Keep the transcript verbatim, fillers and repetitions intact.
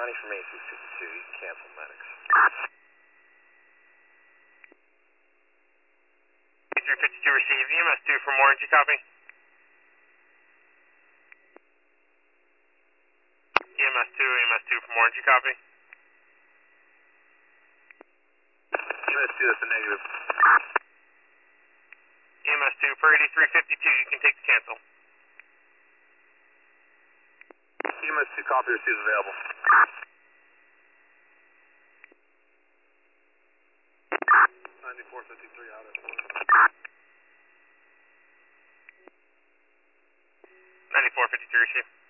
Johnny from A C fifty-two, you can cancel medics. three fifty-two received, E M S two from Orange, you copy? E M S two, E M S two from Orange, you copy? E M S two, that's a negative. E M S two for eighty-three fifty-two, you can take the cancel. E M S two, copy, receives available. ninety-four fifty-three out at one. ninety-four fifty-three, receive.